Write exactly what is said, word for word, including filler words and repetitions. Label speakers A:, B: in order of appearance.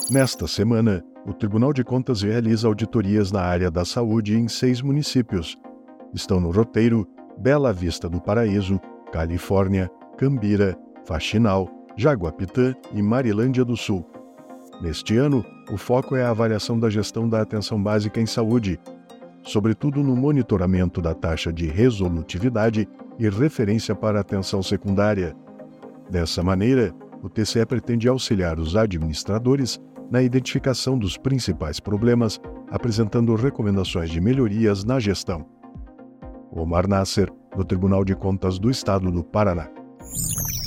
A: Nesta semana, o Tribunal de Contas realiza auditorias na área da saúde em seis municípios. Estão no roteiro Bela Vista do Paraíso, Califórnia, Cambira, Faxinal, Jaguapitã e Marilândia do Sul. Neste ano, o foco é a avaliação da gestão da atenção básica em saúde, sobretudo no monitoramento da taxa de resolutividade e referência para a atenção secundária. Dessa maneira, o T C E pretende auxiliar os administradores na identificação dos principais problemas, apresentando recomendações de melhorias na gestão. Omar Nasser, do Tribunal de Contas do Estado do Paraná.